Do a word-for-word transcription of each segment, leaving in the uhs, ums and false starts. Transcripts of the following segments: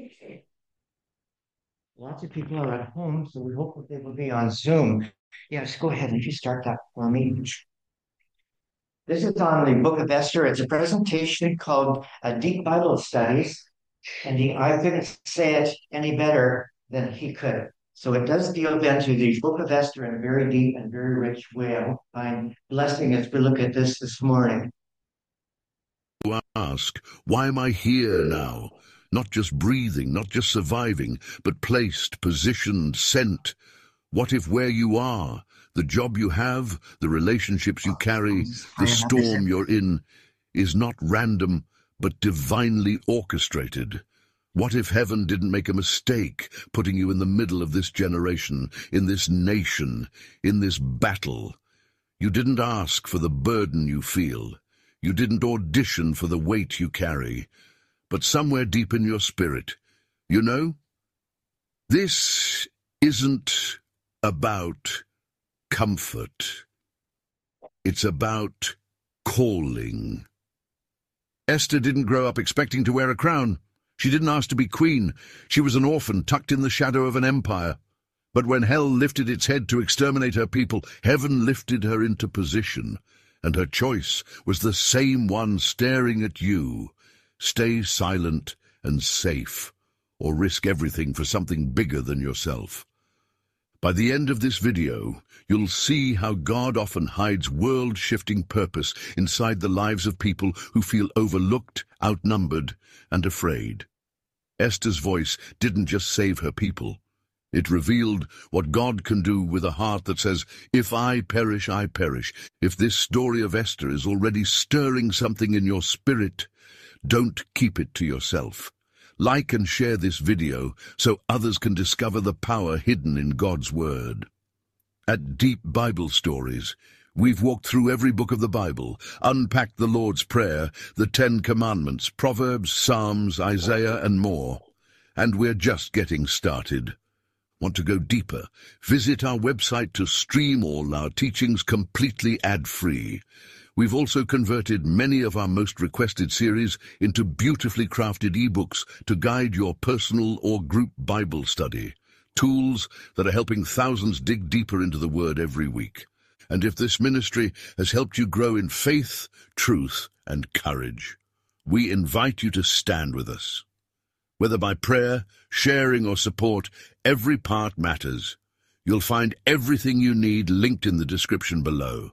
Lots of people are at home, so we hope that they will be on Zoom. Yes, go ahead and you start that for me. This is on the Book of Esther. It's a presentation called uh, Deep Bible Studies, and he, I couldn't say it any better than he could. So it does deal into the Book of Esther in a very deep and very rich way. I hope you find blessing as we look at this this morning. To ask, why am I here now? Not just breathing, not just surviving, but placed, positioned, sent. What if where you are, the job you have, the relationships you carry, the storm you're in, is not random, but divinely orchestrated? What if heaven didn't make a mistake putting you in the middle of this generation, in this nation, in this battle? You didn't ask for the burden you feel. You didn't audition for the weight you carry. But somewhere deep in your spirit, you know, this isn't about comfort. It's about calling. Esther didn't grow up expecting to wear a crown. She didn't ask to be queen. She was an orphan tucked in the shadow of an empire. But when hell lifted its head to exterminate her people, heaven lifted her into position, and her choice was the same one staring at you. Stay silent and safe, or risk everything for something bigger than yourself. By the end of this video, you'll see how God often hides world-shifting purpose inside the lives of people who feel overlooked, outnumbered, and afraid. Esther's voice didn't just save her people. It revealed what God can do with a heart that says, if I perish, I perish. If this story of Esther is already stirring something in your spirit, don't keep it to yourself. Like and share this video so others can discover the power hidden in God's Word. At Deep Bible Stories, we've walked through every book of the Bible, unpacked the Lord's Prayer, the Ten Commandments, Proverbs, Psalms, Isaiah, and more. And we're just getting started. Want to go deeper? Visit our website to stream all our teachings completely ad-free. We've also converted many of our most requested series into beautifully crafted ebooks to guide your personal or group Bible study, tools that are helping thousands dig deeper into the Word every week. And if this ministry has helped you grow in faith, truth, and courage, we invite you to stand with us. Whether by prayer, sharing, or support, every part matters. You'll find everything you need linked in the description below.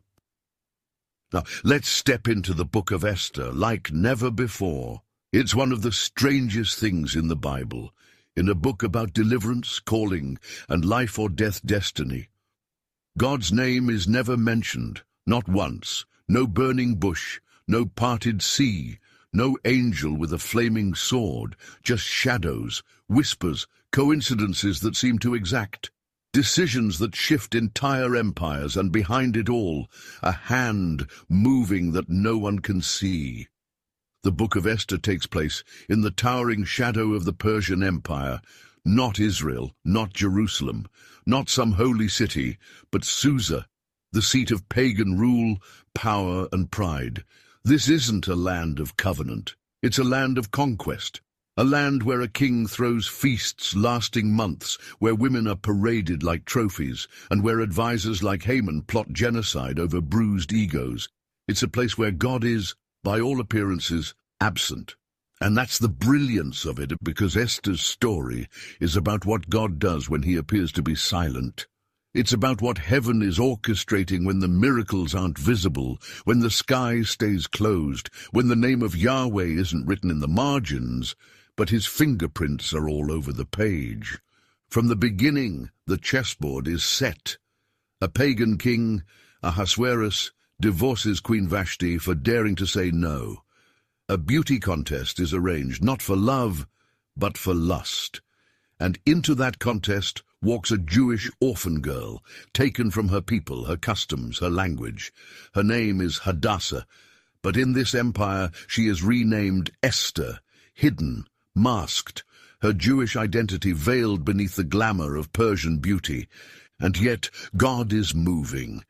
Now, let's step into the book of Esther like never before. It's one of the strangest things in the Bible, in a book about deliverance, calling, and life or death destiny. God's name is never mentioned, not once. No burning bush, no parted sea, no angel with a flaming sword, just shadows, whispers, coincidences that seem to exact. Decisions that shift entire empires, and behind it all, a hand moving that no one can see. The Book of Esther takes place in the towering shadow of the Persian Empire, not Israel, not Jerusalem, not some holy city, but Susa, the seat of pagan rule, power, and pride. This isn't a land of covenant. It's a land of conquest. A land where a king throws feasts lasting months, where women are paraded like trophies, and where advisors like Haman plot genocide over bruised egos. It's a place where God is, by all appearances, absent. And that's the brilliance of it, because Esther's story is about what God does when he appears to be silent. It's about what heaven is orchestrating when the miracles aren't visible, when the sky stays closed, when the name of Yahweh isn't written in the margins, but his fingerprints are all over the page. From the beginning, the chessboard is set. A pagan king, Ahasuerus, divorces Queen Vashti for daring to say no. A beauty contest is arranged, not for love, but for lust. And into that contest walks a Jewish orphan girl, taken from her people, her customs, her language. Her name is Hadassah, but in this empire she is renamed Esther, hidden, masked, her Jewish identity veiled beneath the glamour of Persian beauty. And yet God is moving.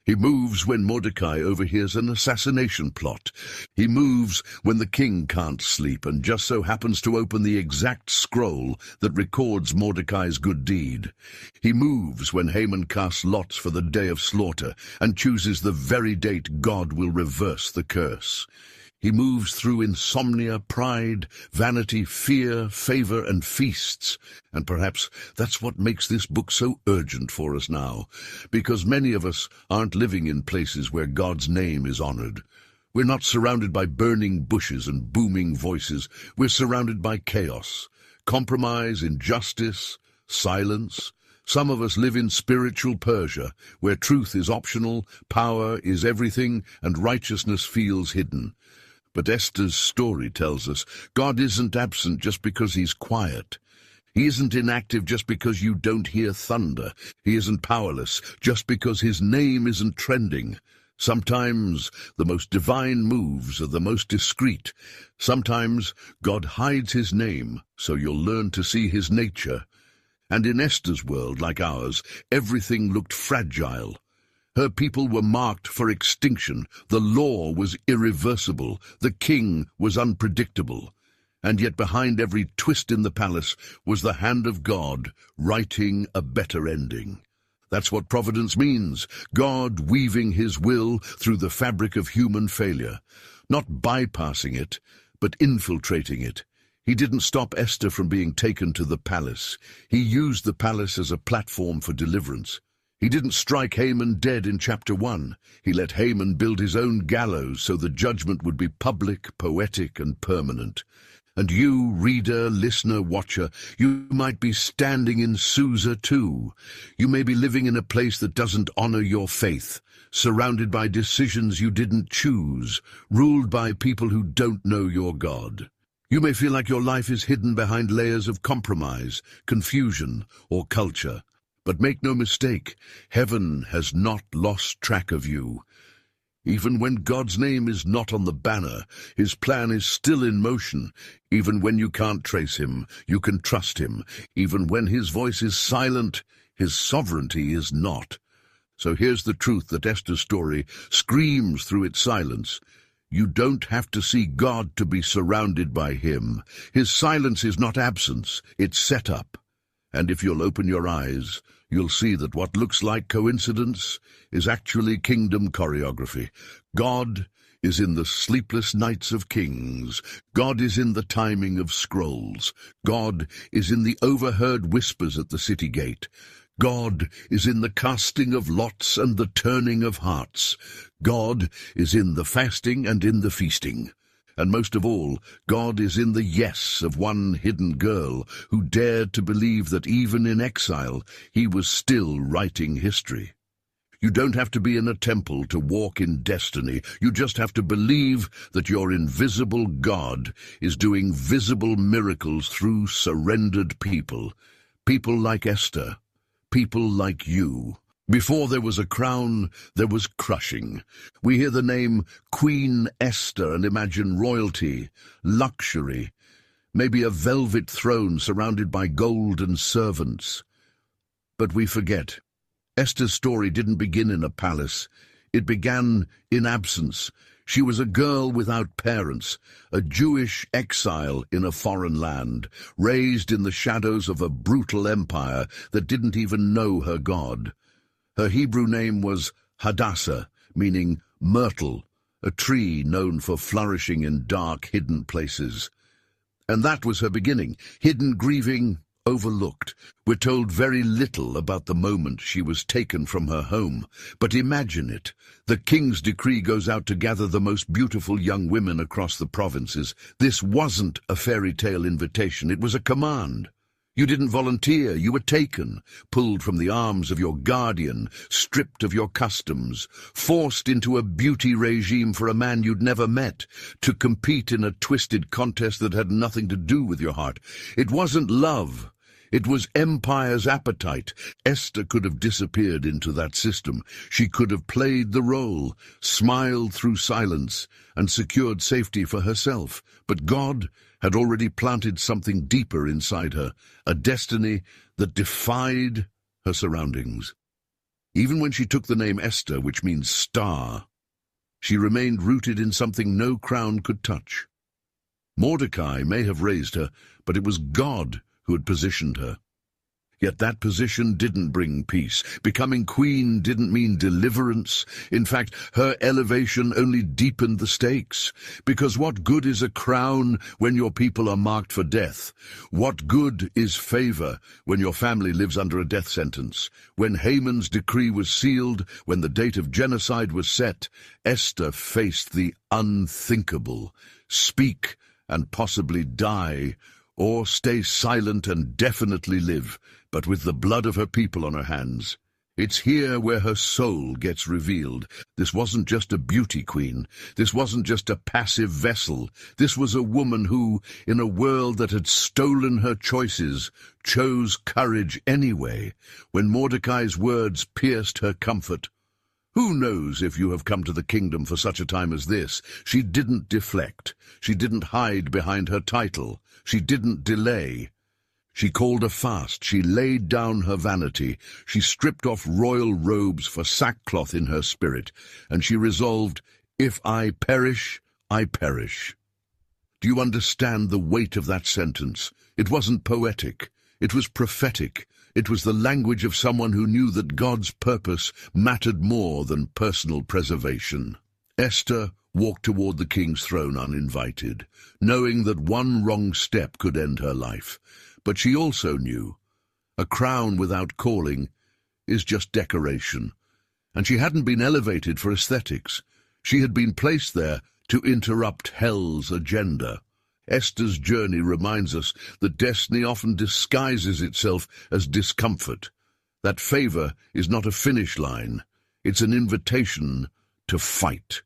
He moves when Mordecai overhears an assassination plot. He moves when the king can't sleep and just so happens to open the exact scroll that records Mordecai's good deed. He moves when Haman casts lots for the day of slaughter and chooses the very date God will reverse the curse. He moves through insomnia, pride, vanity, fear, favor, and feasts. And perhaps that's what makes this book so urgent for us now, because many of us aren't living in places where God's name is honored. We're not surrounded by burning bushes and booming voices. We're surrounded by chaos, compromise, injustice, silence. Some of us live in spiritual Persia, where truth is optional, power is everything, and righteousness feels hidden. But Esther's story tells us God isn't absent just because he's quiet. He isn't inactive just because you don't hear thunder. He isn't powerless just because his name isn't trending. Sometimes the most divine moves are the most discreet. Sometimes God hides his name so you'll learn to see his nature. And in Esther's world, like ours, everything looked fragile. Her people were marked for extinction. The law was irreversible. The king was unpredictable. And yet behind every twist in the palace was the hand of God writing a better ending. That's what providence means, God weaving his will through the fabric of human failure, not bypassing it, but infiltrating it. He didn't stop Esther from being taken to the palace. He used the palace as a platform for deliverance. He didn't strike Haman dead in chapter one. He let Haman build his own gallows so the judgment would be public, poetic, and permanent. And you, reader, listener, watcher, you might be standing in Susa too. You may be living in a place that doesn't honor your faith, surrounded by decisions you didn't choose, ruled by people who don't know your God. You may feel like your life is hidden behind layers of compromise, confusion, or culture. But make no mistake, heaven has not lost track of you. Even when God's name is not on the banner, his plan is still in motion. Even when you can't trace him, you can trust him. Even when his voice is silent, his sovereignty is not. So here's the truth that Esther's story screams through its silence. You don't have to see God to be surrounded by him. His silence is not absence, it's set up. And if you'll open your eyes, you'll see that what looks like coincidence is actually kingdom choreography. God is in the sleepless nights of kings. God is in the timing of scrolls. God is in the overheard whispers at the city gate. God is in the casting of lots and the turning of hearts. God is in the fasting and in the feasting. And most of all, God is in the yes of one hidden girl who dared to believe that even in exile, he was still writing history. You don't have to be in a temple to walk in destiny. You just have to believe that your invisible God is doing visible miracles through surrendered people. People like Esther. People like you. Before there was a crown, there was crushing. We hear the name Queen Esther and imagine royalty, luxury, maybe a velvet throne surrounded by golden servants. But we forget. Esther's story didn't begin in a palace. It began in absence. She was a girl without parents, a Jewish exile in a foreign land, raised in the shadows of a brutal empire that didn't even know her God. Her Hebrew name was Hadassah, meaning myrtle, a tree known for flourishing in dark, hidden places. And that was her beginning, hidden grieving, overlooked. We're told very little about the moment she was taken from her home. But imagine it. The king's decree goes out to gather the most beautiful young women across the provinces. This wasn't a fairy tale invitation, it was a command. You didn't volunteer, you were taken, pulled from the arms of your guardian, stripped of your customs, forced into a beauty regime for a man you'd never met, to compete in a twisted contest that had nothing to do with your heart. It wasn't love. It was empire's appetite. Esther could have disappeared into that system. She could have played the role, smiled through silence, and secured safety for herself. But God had already planted something deeper inside her, a destiny that defied her surroundings. Even when she took the name Esther, which means star, she remained rooted in something no crown could touch. Mordecai may have raised her, but it was God who had positioned her. Yet that position didn't bring peace. Becoming queen didn't mean deliverance. In fact, her elevation only deepened the stakes. Because what good is a crown when your people are marked for death? What good is favor when your family lives under a death sentence? When Haman's decree was sealed, when the date of genocide was set, Esther faced the unthinkable. Speak and possibly die, or stay silent and definitely live, but with the blood of her people on her hands. It's here where her soul gets revealed. This wasn't just a beauty queen. This wasn't just a passive vessel. This was a woman who, in a world that had stolen her choices, chose courage anyway. When Mordecai's words pierced her comfort, "Who knows if you have come to the kingdom for such a time as this?" She didn't deflect. She didn't hide behind her title. She didn't delay. She called a fast. She laid down her vanity. She stripped off royal robes for sackcloth in her spirit, and she resolved, "If I perish, I perish." Do you understand the weight of that sentence? It wasn't poetic. It was prophetic. It was the language of someone who knew that God's purpose mattered more than personal preservation. Esther walked toward the king's throne uninvited, knowing that one wrong step could end her life. But she also knew a crown without calling is just decoration, and she hadn't been elevated for aesthetics. She had been placed there to interrupt hell's agenda. Esther's journey reminds us that destiny often disguises itself as discomfort, that favor is not a finish line, it's an invitation to fight.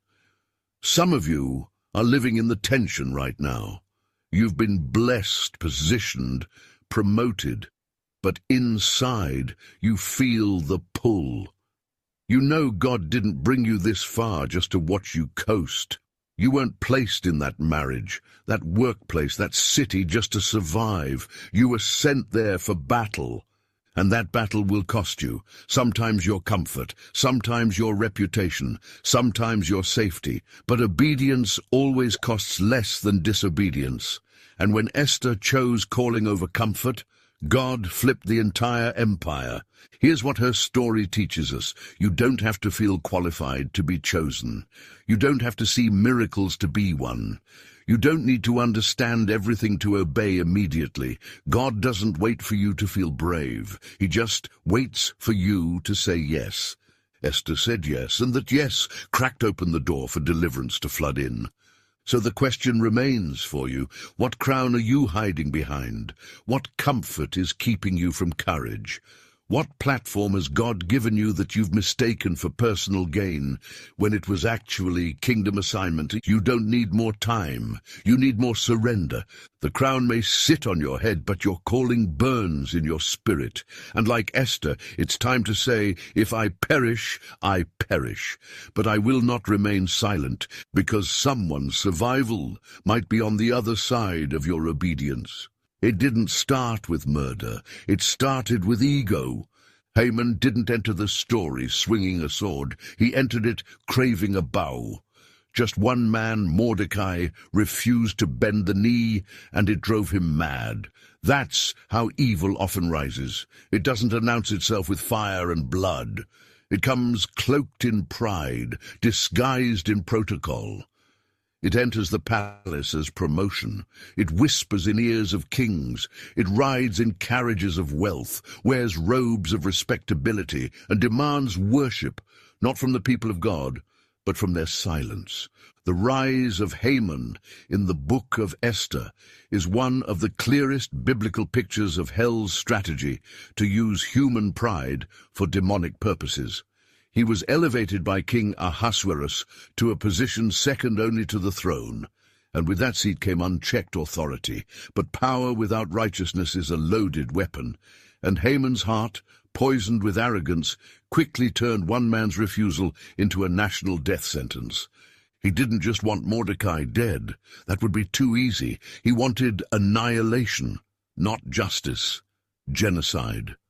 Some of you are living in the tension right now. You've been blessed, positioned, promoted, but inside you feel the pull. You know God didn't bring you this far just to watch you coast. You weren't placed in that marriage, that workplace, that city just to survive. You were sent there for battle, and that battle will cost you. Sometimes your comfort, sometimes your reputation, sometimes your safety. But obedience always costs less than disobedience. And when Esther chose calling over comfort, God flipped the entire empire. Here's what her story teaches us. You don't have to feel qualified to be chosen. You don't have to see miracles to be one. You don't need to understand everything to obey immediately. God doesn't wait for you to feel brave. He just waits for you to say yes. Esther said yes, and that yes cracked open the door for deliverance to flood in. So the question remains for you, what crown are you hiding behind? What comfort is keeping you from courage? What platform has God given you that you've mistaken for personal gain when it was actually kingdom assignment? You don't need more time. You need more surrender. The crown may sit on your head, but your calling burns in your spirit. And like Esther, it's time to say, if I perish, I perish. But I will not remain silent, because someone's survival might be on the other side of your obedience. It didn't start with murder. It started with ego. Haman didn't enter the story swinging a sword. He entered it craving a bow. Just one man, Mordecai, refused to bend the knee, and it drove him mad. That's how evil often rises. It doesn't announce itself with fire and blood. It comes cloaked in pride, disguised in protocol. It enters the palace as promotion. It whispers in ears of kings. It rides in carriages of wealth, wears robes of respectability, and demands worship, not from the people of God, but from their silence. The rise of Haman in the book of Esther is one of the clearest biblical pictures of hell's strategy to use human pride for demonic purposes. He was elevated by King Ahasuerus to a position second only to the throne, and with that seat came unchecked authority. But power without righteousness is a loaded weapon, and Haman's heart, poisoned with arrogance, quickly turned one man's refusal into a national death sentence. He didn't just want Mordecai dead. That would be too easy. He wanted annihilation, not justice, genocide.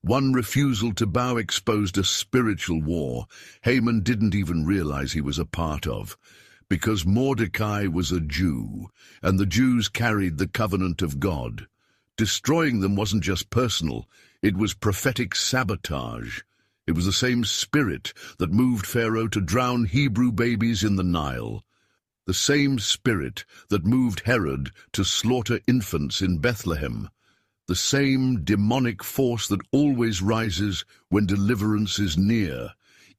One refusal to bow exposed a spiritual war Haman didn't even realize he was a part of, because Mordecai was a Jew, and the Jews carried the covenant of God. Destroying them wasn't just personal, it was prophetic sabotage. It was the same spirit that moved Pharaoh to drown Hebrew babies in the Nile. The same spirit that moved Herod to slaughter infants in Bethlehem. The same demonic force that always rises when deliverance is near.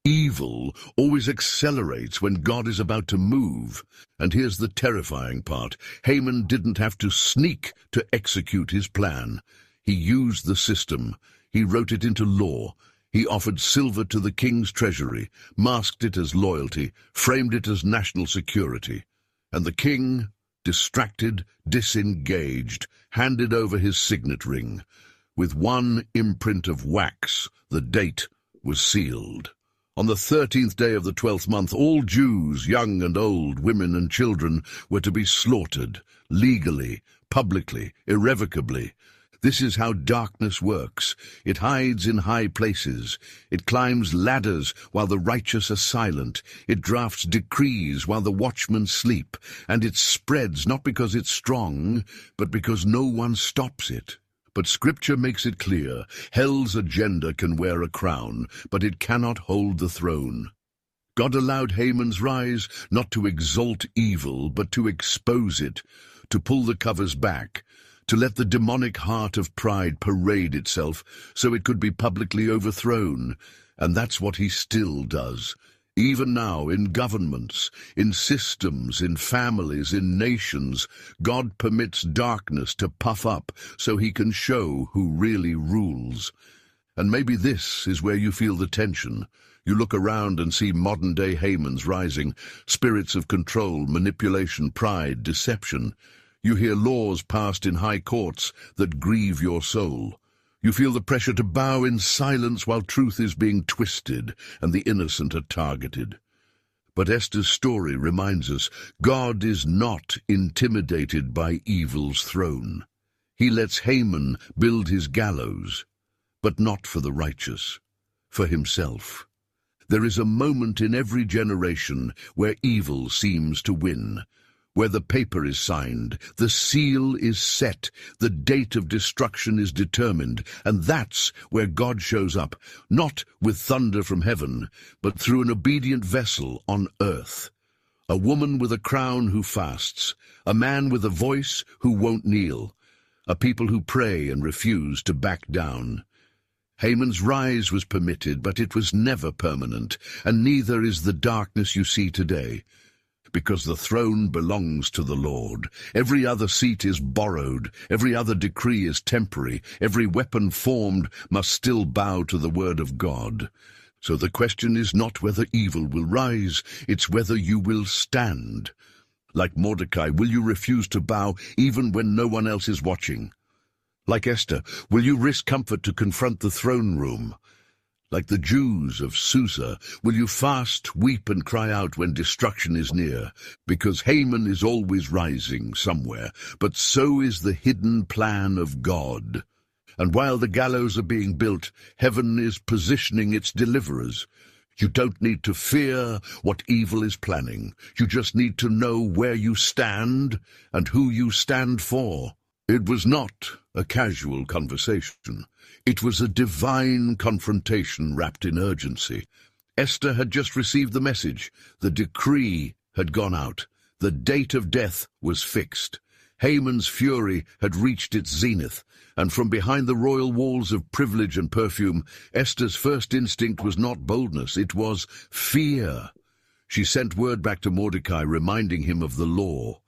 Evil always accelerates when God is about to move. And here's the terrifying part. Haman didn't have to sneak to execute his plan. He used the system. He wrote it into law. He offered silver to the king's treasury, masked it as loyalty, framed it as national security. And the king, distracted, disengaged, handed over his signet ring. With one imprint of wax, the date was sealed. On the thirteenth day of the twelfth month, all Jews, young and old, women and children, were to be slaughtered, legally, publicly, irrevocably. This is how darkness works. It hides in high places. It climbs ladders while the righteous are silent. It drafts decrees while the watchmen sleep. And it spreads not because it's strong, but because no one stops it. But Scripture makes it clear, hell's agenda can wear a crown, but it cannot hold the throne. God allowed Haman's rise not to exalt evil, but to expose it, to pull the covers back, to let the demonic heart of pride parade itself so it could be publicly overthrown. And that's what he still does. Even now, in governments, in systems, in families, in nations, God permits darkness to puff up so he can show who really rules. And maybe this is where you feel the tension. You look around and see modern-day Hamans rising, spirits of control, manipulation, pride, deception. You hear laws passed in high courts that grieve your soul. You feel the pressure to bow in silence while truth is being twisted and the innocent are targeted. But Esther's story reminds us God is not intimidated by evil's throne. He lets Haman build his gallows, but not for the righteous, for himself. There is a moment in every generation where evil seems to win, where the paper is signed, the seal is set, the date of destruction is determined, and that's where God shows up, not with thunder from heaven, but through an obedient vessel on earth. A woman with a crown who fasts, a man with a voice who won't kneel, a people who pray and refuse to back down. Haman's rise was permitted, but it was never permanent, and neither is the darkness you see today. Because the throne belongs to the Lord. Every other seat is borrowed, every other decree is temporary, every weapon formed must still bow to the word of God. So the question is not whether evil will rise, it's whether you will stand. Like Mordecai, will you refuse to bow even when no one else is watching? Like Esther, will you risk comfort to confront the throne room? Like the Jews of Susa, will you fast, weep, and cry out when destruction is near? Because Haman is always rising somewhere, but so is the hidden plan of God. And while the gallows are being built, heaven is positioning its deliverers. You don't need to fear what evil is planning. You just need to know where you stand and who you stand for. It was not a casual conversation. It was a divine confrontation wrapped in urgency. Esther had just received the message. The decree had gone out. The date of death was fixed. Haman's fury had reached its zenith, and from behind the royal walls of privilege and perfume, Esther's first instinct was not boldness, it was fear. She sent word back to Mordecai, reminding him of the law.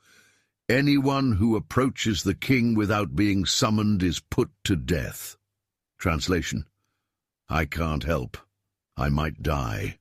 Anyone who approaches the king without being summoned is put to death. Translation: I can't help. I might die.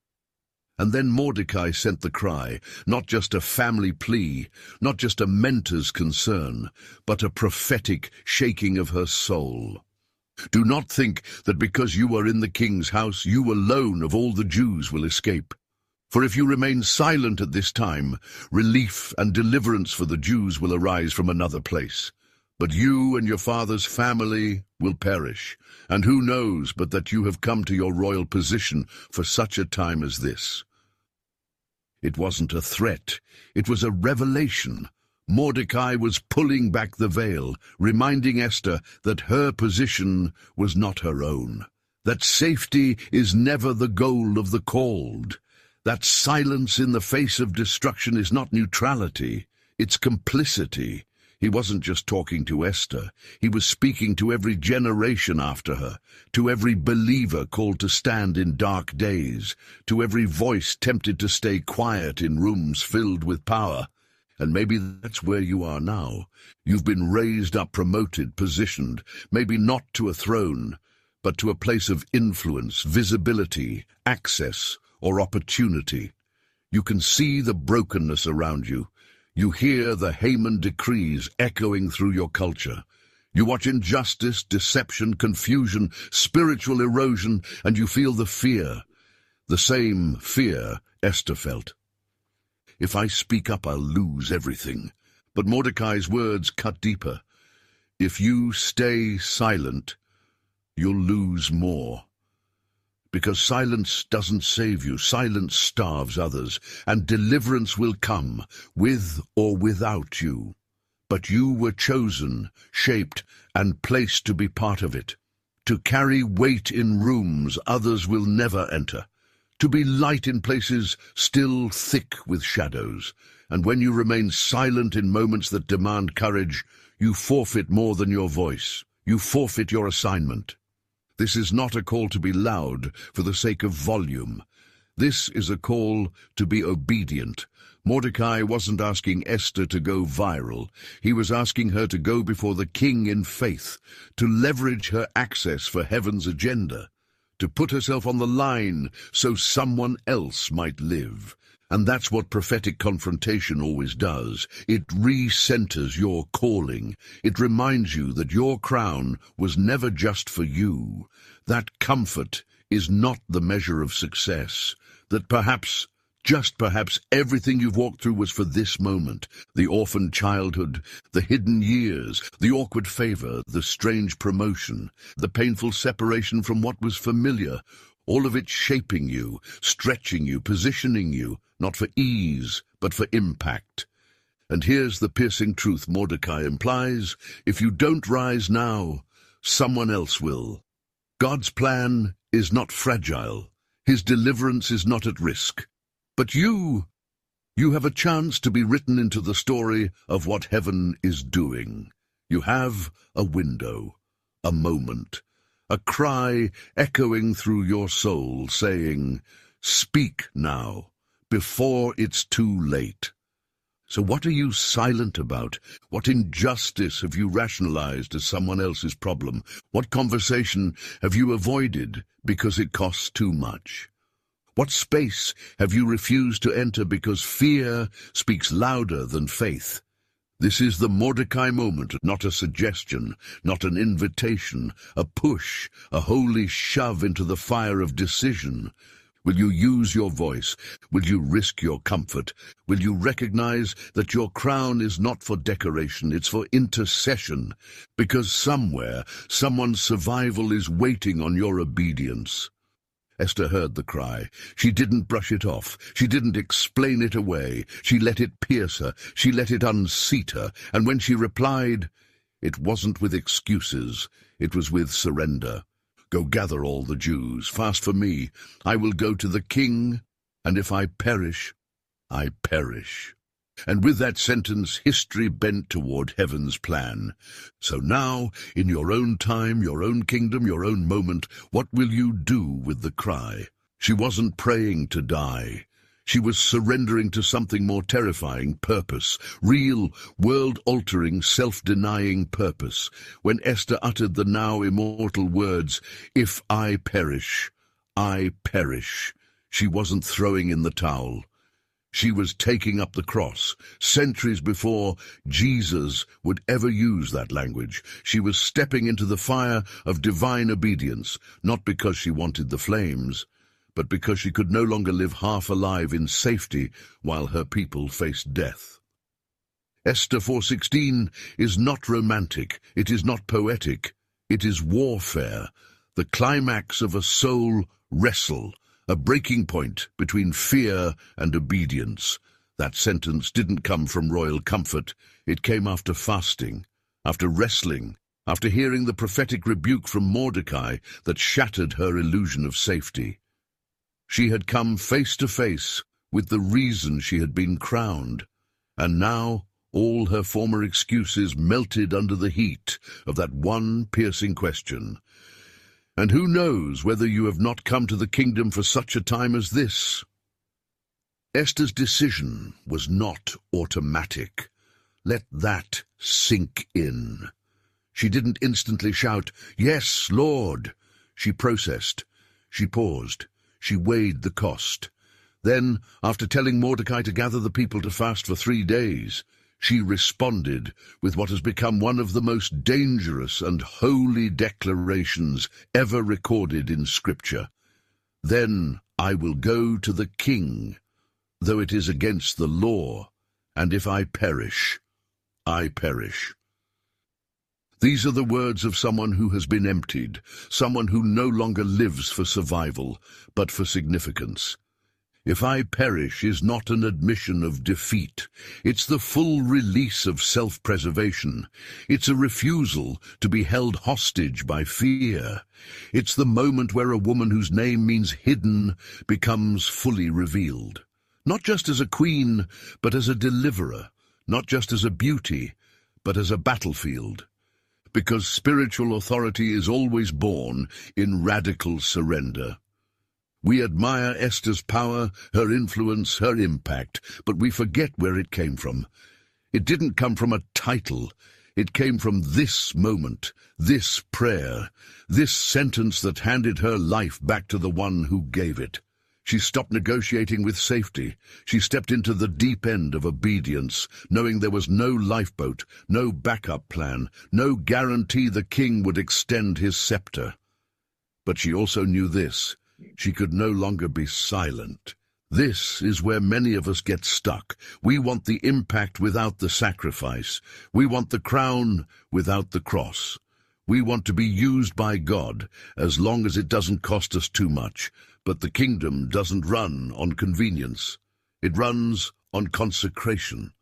And then Mordecai sent the cry, not just a family plea, not just a mentor's concern, but a prophetic shaking of her soul. Do not think that because you are in the king's house, you alone of all the Jews will escape. For if you remain silent at this time, relief and deliverance for the Jews will arise from another place. But you and your father's family will perish, and who knows but that you have come to your royal position for such a time as this? It wasn't a threat, it was a revelation. Mordecai was pulling back the veil, reminding Esther that her position was not her own, that safety is never the goal of the called, that silence in the face of destruction is not neutrality, it's complicity. He wasn't just talking to Esther, he was speaking to every generation after her, to every believer called to stand in dark days, to every voice tempted to stay quiet in rooms filled with power. And maybe that's where you are now. You've been raised up, promoted, positioned, maybe not to a throne, but to a place of influence, visibility, access, or opportunity. You can see the brokenness around you. You hear the Haman decrees echoing through your culture. You watch injustice, deception, confusion, spiritual erosion, and you feel the fear, the same fear Esther felt. If I speak up, I'll lose everything. But Mordecai's words cut deeper. If you stay silent, you'll lose more. Because silence doesn't save you, silence starves others, and deliverance will come, with or without you. But you were chosen, shaped, and placed to be part of it, to carry weight in rooms others will never enter, to be light in places still thick with shadows, and when you remain silent in moments that demand courage, you forfeit more than your voice, you forfeit your assignment. This is not a call to be loud for the sake of volume. This is a call to be obedient. Mordecai wasn't asking Esther to go viral. He was asking her to go before the king in faith, to leverage her access for heaven's agenda, to put herself on the line so someone else might live. And that's what prophetic confrontation always does. It re-centers your calling. It reminds you that your crown was never just for you, that comfort is not the measure of success, that perhaps, just perhaps, everything you've walked through was for this moment, the orphaned childhood, the hidden years, the awkward favor, the strange promotion, the painful separation from what was familiar, all of it shaping you, stretching you, positioning you, not for ease, but for impact. And here's the piercing truth Mordecai implies: if you don't rise now, someone else will. God's plan is not fragile. His deliverance is not at risk. But you, you have a chance to be written into the story of what heaven is doing. You have a window, a moment, a cry echoing through your soul saying, "Speak now, before it's too late." So what are you silent about? What injustice have you rationalized as someone else's problem? What conversation have you avoided because it costs too much? What space have you refused to enter because fear speaks louder than faith? This is the Mordecai moment, not a suggestion, not an invitation, a push, a holy shove into the fire of decision. Will you use your voice? Will you risk your comfort? Will you recognize that your crown is not for decoration, it's for intercession? Because somewhere, someone's survival is waiting on your obedience. Esther heard the cry. She didn't brush it off. She didn't explain it away. She let it pierce her. She let it unseat her. And when she replied, it wasn't with excuses. It was with surrender. Go gather all the Jews. Fast for me. I will go to the king, and if I perish, I perish. And with that sentence, history bent toward heaven's plan. So now, in your own time, your own kingdom, your own moment, what will you do with the cry? She wasn't praying to die. She was surrendering to something more terrifying, purpose, real, world-altering, self-denying purpose. When Esther uttered the now immortal words, "If I perish, I perish," she wasn't throwing in the towel. She was taking up the cross. Centuries before Jesus would ever use that language, she was stepping into the fire of divine obedience, not because she wanted the flames, but because she could no longer live half alive in safety while her people faced death. Esther four sixteen is not romantic, it is not poetic, It is warfare, the climax of a soul wrestle, a breaking point between fear and obedience. That sentence didn't come from royal comfort. It came after fasting, after wrestling, after hearing the prophetic rebuke from Mordecai that shattered her illusion of safety. She had come face to face with the reason she had been crowned, and now all her former excuses melted under the heat of that one piercing question. And who knows whether you have not come to the kingdom for such a time as this? Esther's decision was not automatic. Let that sink in. She didn't instantly shout, "Yes, Lord." She processed. She paused. She weighed the cost. Then, after telling Mordecai to gather the people to fast for three days, she responded with what has become one of the most dangerous and holy declarations ever recorded in Scripture. "Then I will go to the king, though it is against the law, and if I perish, I perish." These are the words of someone who has been emptied, someone who no longer lives for survival, but for significance. If I perish is not an admission of defeat. It's the full release of self-preservation. It's a refusal to be held hostage by fear. It's the moment where a woman whose name means hidden becomes fully revealed. Not just as a queen, but as a deliverer. Not just as a beauty, but as a battlefield. Because spiritual authority is always born in radical surrender. We admire Esther's power, her influence, her impact, but we forget where it came from. It didn't come from a title. It came from this moment, this prayer, this sentence that handed her life back to the one who gave it. She stopped negotiating with safety. She stepped into the deep end of obedience, knowing there was no lifeboat, no backup plan, no guarantee the king would extend his scepter. But she also knew this: she could no longer be silent. This is where many of us get stuck. We want the impact without the sacrifice. We want the crown without the cross. We want to be used by God as long as it doesn't cost us too much. But the kingdom doesn't run on convenience. It runs on consecration.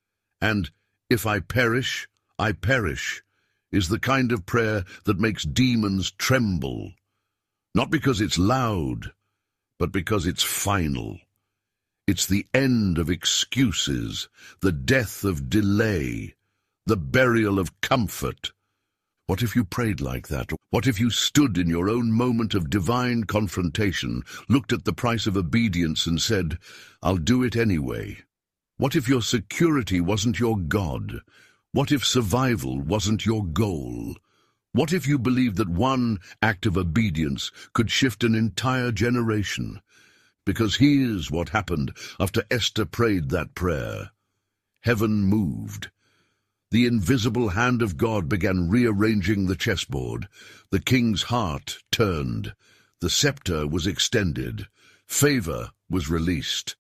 And if I perish, I perish is the kind of prayer that makes demons tremble. Not because it's loud, but because it's final. It's the end of excuses, the death of delay, the burial of comfort. What if you prayed like that? What if you stood in your own moment of divine confrontation, looked at the price of obedience and said, "I'll do it anyway"? What if your security wasn't your God? What if survival wasn't your goal? What if you believed that one act of obedience could shift an entire generation? Because here's what happened after Esther prayed that prayer. Heaven moved. The invisible hand of God began rearranging the chessboard. The king's heart turned. The scepter was extended. Favor was released.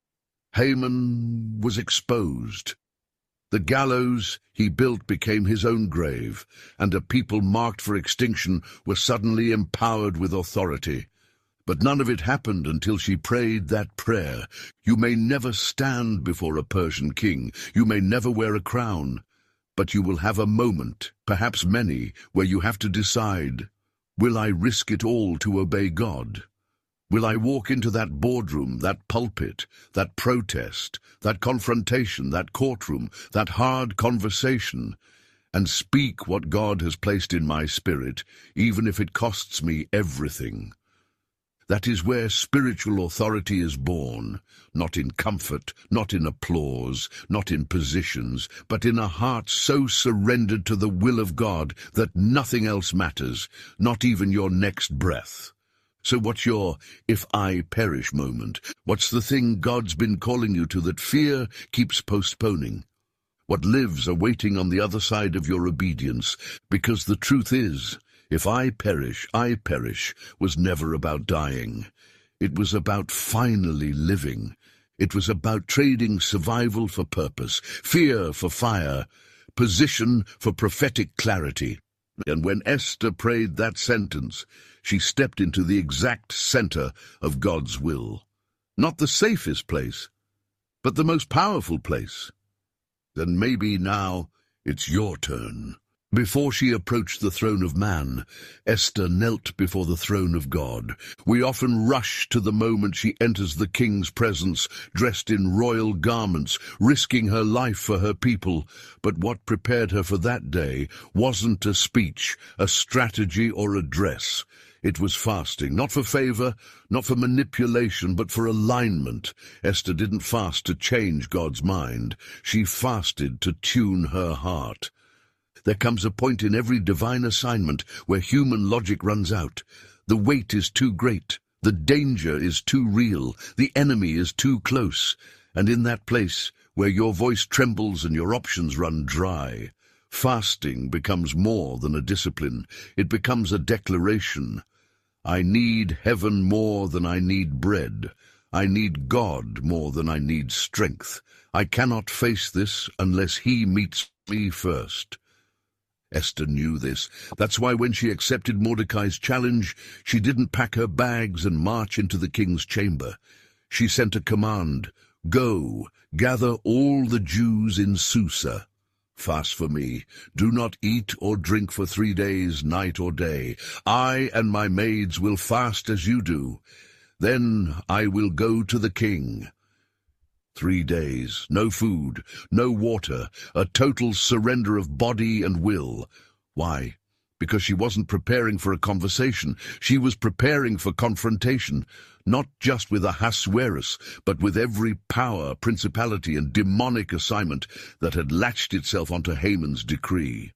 Haman was exposed. The gallows he built became his own grave, and a people marked for extinction were suddenly empowered with authority. But none of it happened until she prayed that prayer. You may never stand before a Persian king. You may never wear a crown. But you will have a moment, perhaps many, where you have to decide, will I risk it all to obey God? Will I walk into that boardroom, that pulpit, that protest, that confrontation, that courtroom, that hard conversation, and speak what God has placed in my spirit, even if it costs me everything? That is where spiritual authority is born, not in comfort, not in applause, not in positions, but in a heart so surrendered to the will of God that nothing else matters, not even your next breath. So what's your if I perish moment? What's the thing God's been calling you to that fear keeps postponing? What lives awaiting on the other side of your obedience? Because the truth is, if I perish, I perish was never about dying. It was about finally living. It was about trading survival for purpose, fear for fire, position for prophetic clarity. And when Esther prayed that sentence, she stepped into the exact center of God's will. Not the safest place, but the most powerful place. Then maybe now it's your turn. Before she approached the throne of man, Esther knelt before the throne of God. We often rush to the moment she enters the king's presence, dressed in royal garments, risking her life for her people. But what prepared her for that day wasn't a speech, a strategy, or a dress. It was fasting, not for favor, not for manipulation, but for alignment. Esther didn't fast to change God's mind. She fasted to tune her heart. There comes a point in every divine assignment where human logic runs out. The weight is too great. The danger is too real. The enemy is too close. And in that place, where your voice trembles and your options run dry, fasting becomes more than a discipline. It becomes a declaration. I need heaven more than I need bread. I need God more than I need strength. I cannot face this unless He meets me first. Esther knew this. That's why when she accepted Mordecai's challenge, she didn't pack her bags and march into the king's chamber. She sent a command, "Go, gather all the Jews in Susa. Fast for me. Do not eat or drink for three days, night or day. I and my maids will fast as you do. Then I will go to the king." Three days, no food, no water, a total surrender of body and will. Why? Because she wasn't preparing for a conversation. She was preparing for confrontation, not just with Ahasuerus, but with every power, principality, and demonic assignment that had latched itself onto Haman's decree.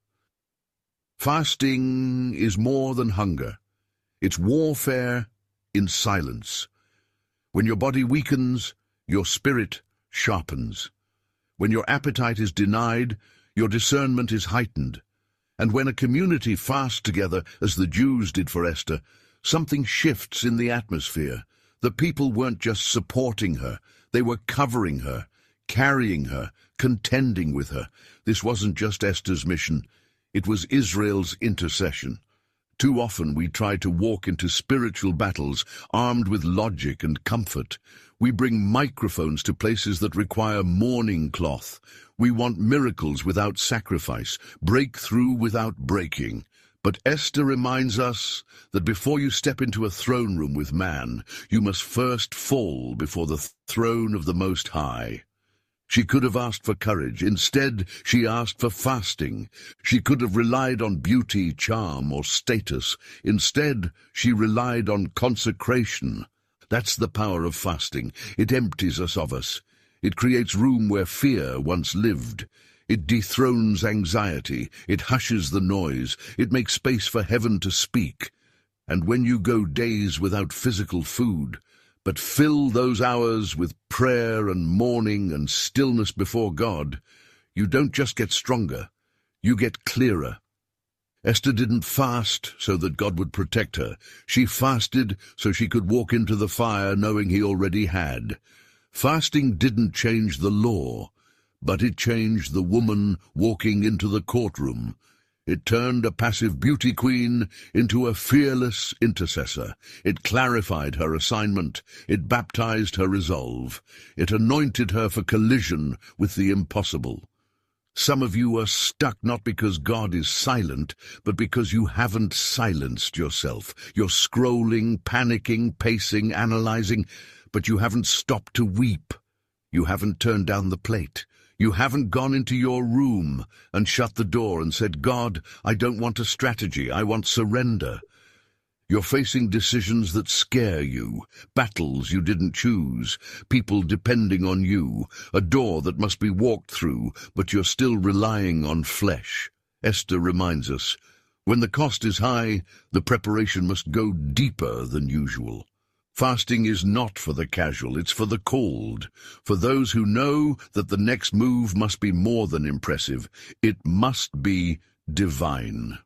Fasting is more than hunger. It's warfare in silence. When your body weakens, your spirit sharpens. When your appetite is denied, your discernment is heightened. And when a community fasts together, as the Jews did for Esther, something shifts in the atmosphere. The people weren't just supporting her, they were covering her, carrying her, contending with her. This wasn't just Esther's mission, it was Israel's intercession. Too often we try to walk into spiritual battles armed with logic and comfort. We bring microphones to places that require mourning cloth. We want miracles without sacrifice, breakthrough without breaking. But Esther reminds us that before you step into a throne room with man, you must first fall before the throne of the Most High. She could have asked for courage. Instead, she asked for fasting. She could have relied on beauty, charm, or status. Instead, she relied on consecration. That's the power of fasting. It empties us of us. It creates room where fear once lived. It dethrones anxiety. It hushes the noise. It makes space for heaven to speak. And when you go days without physical food, but fill those hours with prayer and mourning and stillness before God, you don't just get stronger, you get clearer. Esther didn't fast so that God would protect her. She fasted so she could walk into the fire knowing He already had. Fasting didn't change the law, but it changed the woman walking into the courtroom. It turned a passive beauty queen into a fearless intercessor. It clarified her assignment. It baptized her resolve. It anointed her for collision with the impossible. Some of you are stuck not because God is silent, but because you haven't silenced yourself. You're scrolling, panicking, pacing, analyzing, but you haven't stopped to weep. You haven't turned down the plate. You haven't gone into your room and shut the door and said, "God, I don't want a strategy, I want surrender." You're facing decisions that scare you, battles you didn't choose, people depending on you, a door that must be walked through, but you're still relying on flesh. Esther reminds us, when the cost is high, the preparation must go deeper than usual. Fasting is not for the casual, it's for the called, for those who know that the next move must be more than impressive. It must be divine.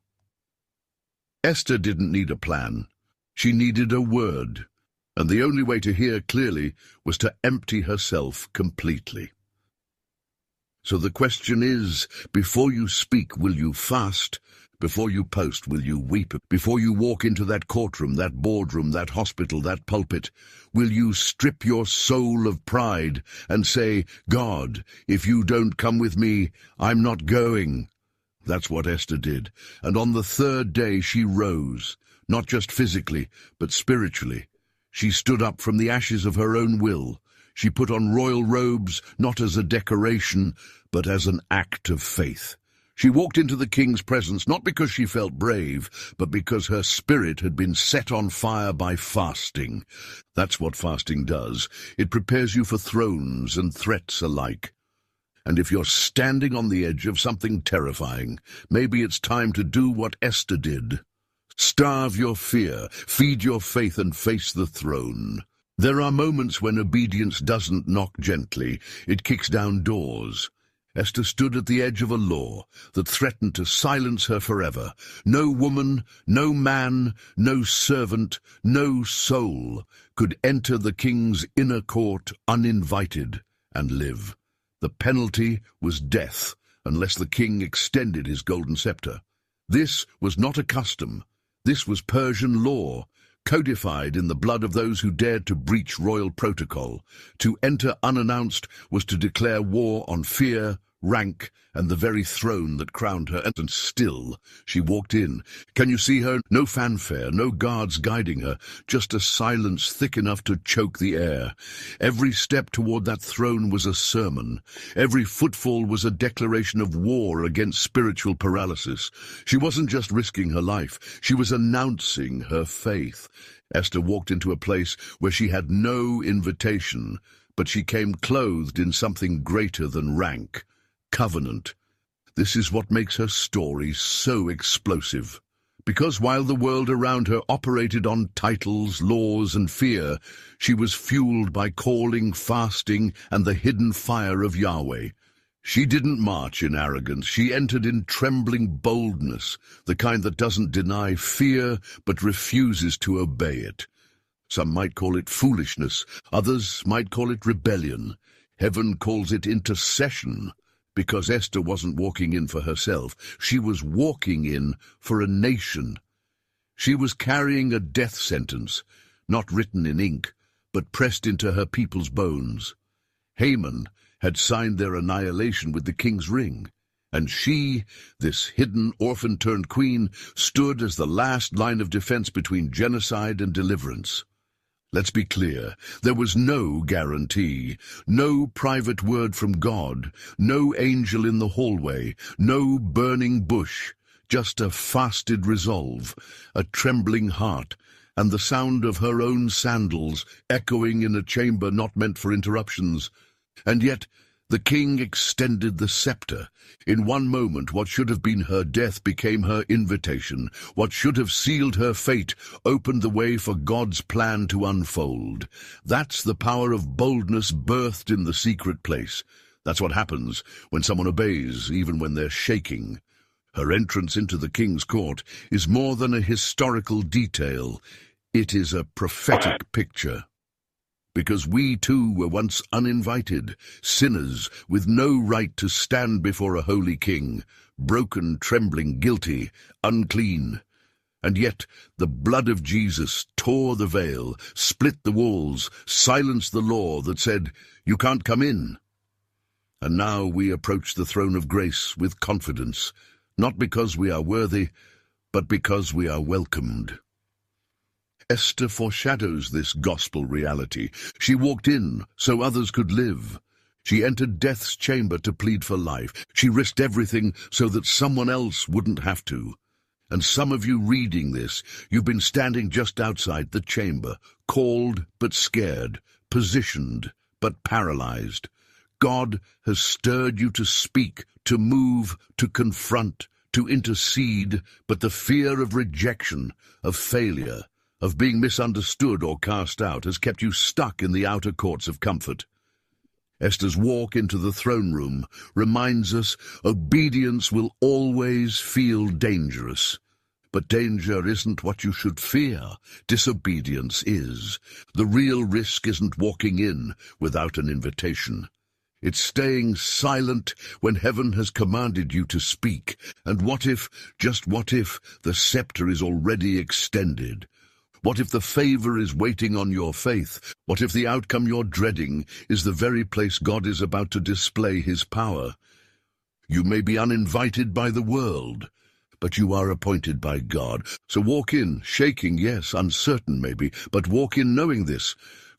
Esther didn't need a plan. She needed a word, and the only way to hear clearly was to empty herself completely. So the question is, before you speak, will you fast? Before you post, will you weep? Before you walk into that courtroom, that boardroom, that hospital, that pulpit, will you strip your soul of pride and say, God, if you don't come with me, I'm not going? That's what Esther did. And on the third day she rose, not just physically, but spiritually. She stood up from the ashes of her own will. She put on royal robes, not as a decoration, but as an act of faith. She walked into the king's presence not because she felt brave, but because her spirit had been set on fire by fasting. That's what fasting does. It prepares you for thrones and threats alike. And if you're standing on the edge of something terrifying, maybe it's time to do what Esther did. Starve your fear, feed your faith, and face the throne. There are moments when obedience doesn't knock gently, it kicks down doors. Esther stood at the edge of a law that threatened to silence her forever. No woman, no man, no servant, no soul could enter the king's inner court uninvited and live. The penalty was death, unless the king extended his golden scepter. This was not a custom. This was Persian law, codified in the blood of those who dared to breach royal protocol. To enter unannounced was to declare war on fear, rank, and the very throne that crowned her, and still she walked in. Can you see her? No fanfare, no guards guiding her, just a silence thick enough to choke the air. Every step toward that throne was a sermon. Every footfall was a declaration of war against spiritual paralysis. She wasn't just risking her life, she was announcing her faith. Esther walked into a place where she had no invitation, but she came clothed in something greater than rank. Covenant. This is what makes her story so explosive. Because while the world around her operated on titles, laws, and fear, she was fueled by calling, fasting, and the hidden fire of Yahweh. She didn't march in arrogance. She entered in trembling boldness, the kind that doesn't deny fear, but refuses to obey it. Some might call it foolishness. Others might call it rebellion. Heaven calls it intercession. Because Esther wasn't walking in for herself, she was walking in for a nation. She was carrying a death sentence, not written in ink, but pressed into her people's bones. Haman had signed their annihilation with the king's ring, and she, this hidden orphan-turned-queen, stood as the last line of defense between genocide and deliverance. Let's be clear, there was no guarantee, no private word from God, no angel in the hallway, no burning bush, just a fasted resolve, a trembling heart, and the sound of her own sandals echoing in a chamber not meant for interruptions. And yet the king extended the scepter. In one moment, what should have been her death became her invitation. What should have sealed her fate opened the way for God's plan to unfold. That's the power of boldness birthed in the secret place. That's what happens when someone obeys, even when they're shaking. Her entrance into the king's court is more than a historical detail. It is a prophetic picture. Because we too were once uninvited, sinners with no right to stand before a holy king, broken, trembling, guilty, unclean. And yet the blood of Jesus tore the veil, split the walls, silenced the law that said, "You can't come in." And now we approach the throne of grace with confidence, not because we are worthy, but because we are welcomed. Esther foreshadows this gospel reality. She walked in so others could live. She entered death's chamber to plead for life. She risked everything so that someone else wouldn't have to. And some of you reading this, you've been standing just outside the chamber, called but scared, positioned but paralyzed. God has stirred you to speak, to move, to confront, to intercede, but the fear of rejection, of failure, of being misunderstood or cast out has kept you stuck in the outer courts of comfort. Esther's walk into the throne room reminds us obedience will always feel dangerous. But danger isn't what you should fear. Disobedience is. The real risk isn't walking in without an invitation. It's staying silent when heaven has commanded you to speak. And what if, just what if, the scepter is already extended? What if the favor is waiting on your faith? What if the outcome you're dreading is the very place God is about to display his power? You may be uninvited by the world, but you are appointed by God. So walk in, shaking, yes, uncertain maybe, but walk in knowing this.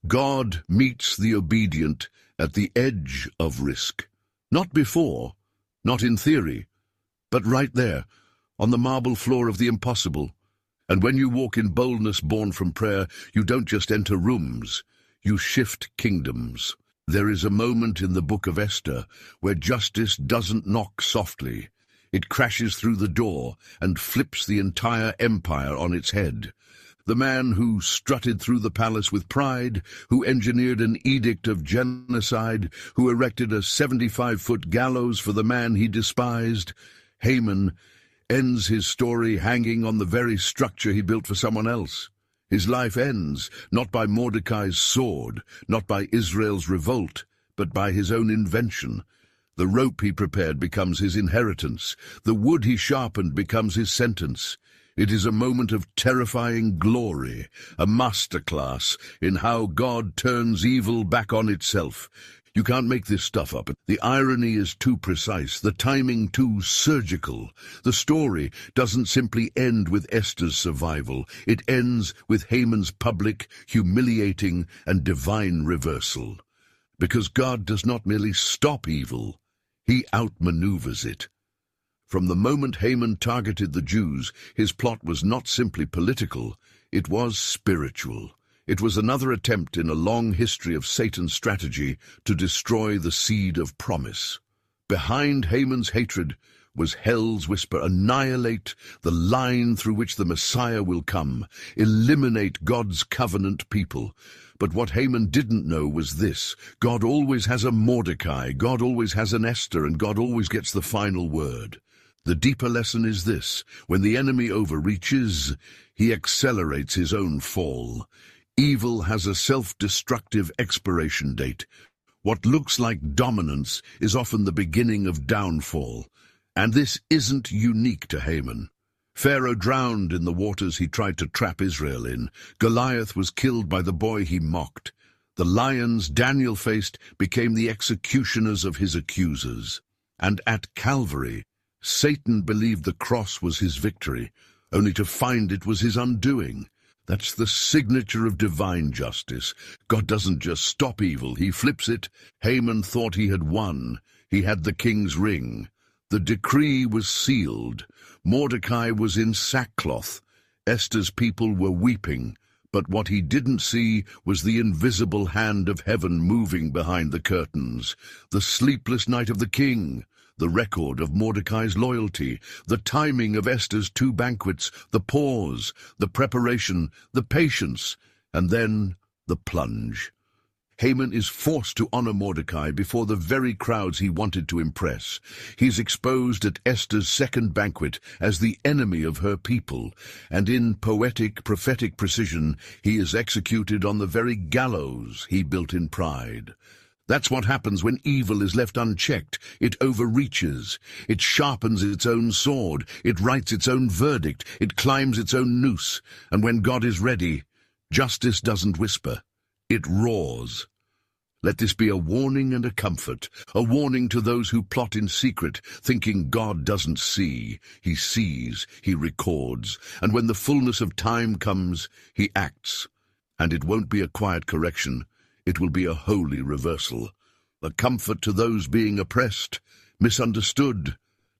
God meets the obedient at the edge of risk. Not before, not in theory, but right there, on the marble floor of the impossible. And when you walk in boldness born from prayer, you don't just enter rooms, you shift kingdoms. There is a moment in the book of Esther where justice doesn't knock softly. It crashes through the door and flips the entire empire on its head. The man who strutted through the palace with pride, who engineered an edict of genocide, who erected a seventy-five-foot gallows for the man he despised, Haman, ends his story hanging on the very structure he built for someone else. His life ends not by Mordecai's sword, not by Israel's revolt, but by his own invention. The rope he prepared becomes his inheritance. The wood he sharpened becomes his sentence. It is a moment of terrifying glory, a masterclass in how God turns evil back on itself. You can't make this stuff up. The irony is too precise, the timing too surgical. The story doesn't simply end with Esther's survival. It ends with Haman's public, humiliating, and divine reversal. Because God does not merely stop evil, he outmaneuvers it. From the moment Haman targeted the Jews, his plot was not simply political, it was spiritual. It was another attempt in a long history of Satan's strategy to destroy the seed of promise. Behind Haman's hatred was hell's whisper: annihilate the line through which the Messiah will come, eliminate God's covenant people. But what Haman didn't know was this: God always has a Mordecai, God always has an Esther, and God always gets the final word. The deeper lesson is this: when the enemy overreaches, he accelerates his own fall. Evil has a self-destructive expiration date. What looks like dominance is often the beginning of downfall. And this isn't unique to Haman. Pharaoh drowned in the waters he tried to trap Israel in. Goliath was killed by the boy he mocked. The lions Daniel faced became the executioners of his accusers. And at Calvary, Satan believed the cross was his victory, only to find it was his undoing. That's the signature of divine justice. God doesn't just stop evil, he flips it. Haman thought he had won. He had the king's ring. The decree was sealed. Mordecai was in sackcloth. Esther's people were weeping. But what he didn't see was the invisible hand of heaven moving behind the curtains. The sleepless night of the king, the record of Mordecai's loyalty, the timing of Esther's two banquets, the pause, the preparation, the patience, and then the plunge. Haman is forced to honor Mordecai before the very crowds he wanted to impress. He's exposed at Esther's second banquet as the enemy of her people, and in poetic, prophetic precision, he is executed on the very gallows he built in pride. That's what happens when evil is left unchecked. It overreaches. It sharpens its own sword. It writes its own verdict. It climbs its own noose. And when God is ready, justice doesn't whisper. It roars. Let this be a warning and a comfort, a warning to those who plot in secret, thinking God doesn't see. He sees, he records, and when the fullness of time comes, he acts. And it won't be a quiet correction. It will be a holy reversal, a comfort to those being oppressed, misunderstood,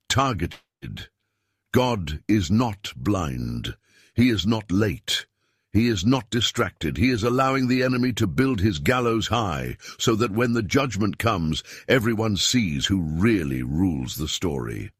targeted. God is not blind. He is not late. He is not distracted. He is allowing the enemy to build his gallows high, so that when the judgment comes, everyone sees who really rules the story.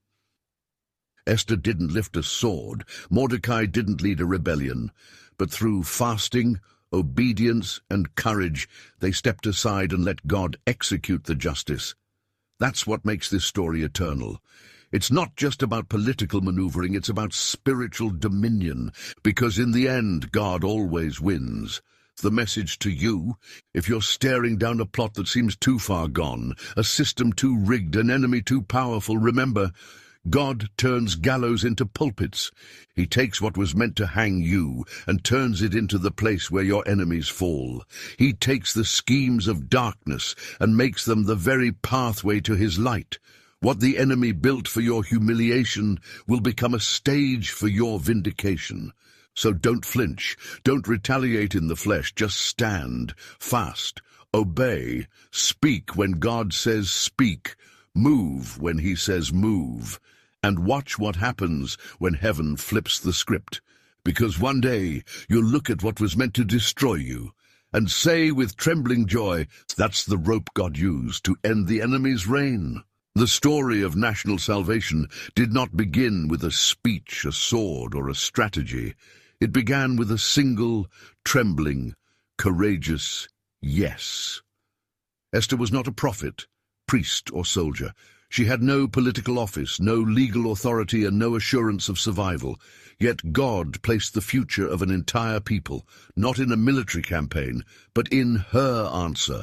Esther didn't lift a sword. Mordecai didn't lead a rebellion. But through fasting, obedience, and courage, they stepped aside and let God execute the justice. That's what makes this story eternal. It's not just about political maneuvering, it's about spiritual dominion, because in the end, God always wins. the message to you. If you're staring down a plot that seems too far gone, a system too rigged, an enemy too powerful, remember, God turns gallows into pulpits. He takes what was meant to hang you and turns it into the place where your enemies fall. He takes the schemes of darkness and makes them the very pathway to his light. What the enemy built for your humiliation will become a stage for your vindication. So don't flinch, don't retaliate in the flesh, just stand, fast, obey, speak when God says speak, move when he says move, and watch what happens when heaven flips the script. Because one day you'll look at what was meant to destroy you and say with trembling joy, that's the rope God used to end the enemy's reign. The story of national salvation did not begin with a speech, a sword, or a strategy. It began with a single, trembling, courageous yes. Esther was not a prophet, priest, or soldier. She had no political office, no legal authority, and no assurance of survival. Yet God placed the future of an entire people, not in a military campaign, but in her answer,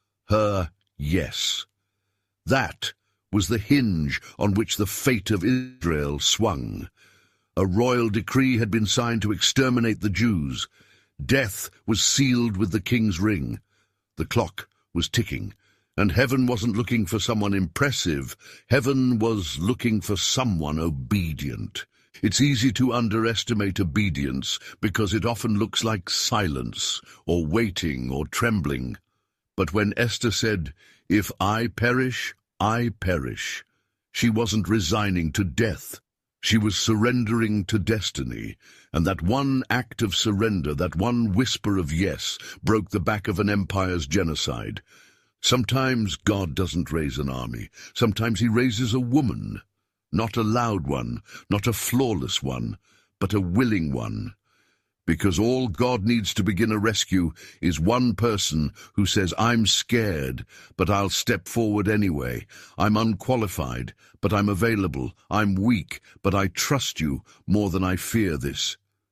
her yes. That was the hinge on which the fate of Israel swung. A royal decree had been signed to exterminate the Jews. Death was sealed with the king's ring. The clock was ticking, and heaven wasn't looking for someone impressive. Heaven was looking for someone obedient. It's easy to underestimate obedience because it often looks like silence or waiting or trembling. But when Esther said, "If I perish, I perish," she wasn't resigning to death. She was surrendering to destiny, and that one act of surrender, that one whisper of yes, broke the back of an empire's genocide. Sometimes God doesn't raise an army. Sometimes he raises a woman. Not a loud one, not a flawless one, but a willing one. Because all God needs to begin a rescue is one person who says, "I'm scared, but I'll step forward anyway. I'm unqualified, but I'm available. I'm weak, but I trust you more than I fear this."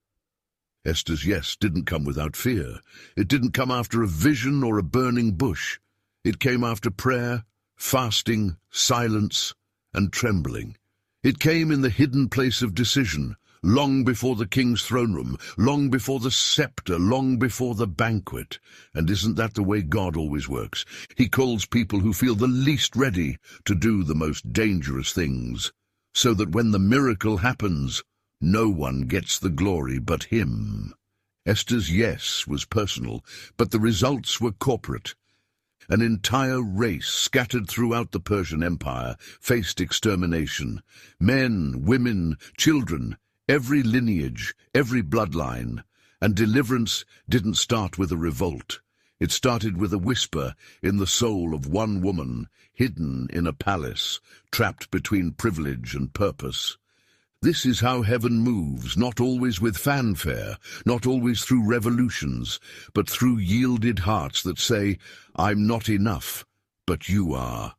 Esther's yes didn't come without fear. It didn't come after a vision or a burning bush. It came after prayer, fasting, silence, and trembling. It came in the hidden place of decision, long before the king's throne room, long before the scepter, long before the banquet. And isn't that the way God always works? He calls people who feel the least ready to do the most dangerous things, so that when the miracle happens, no one gets the glory but him. Esther's yes was personal, but the results were corporate. An entire race scattered throughout the Persian Empire faced extermination. Men, women, children, every lineage, every bloodline. And deliverance didn't start with a revolt. It started with a whisper in the soul of one woman, hidden in a palace, trapped between privilege and purpose. This is how heaven moves, not always with fanfare, not always through revolutions, but through yielded hearts that say, "I'm not enough, but you are."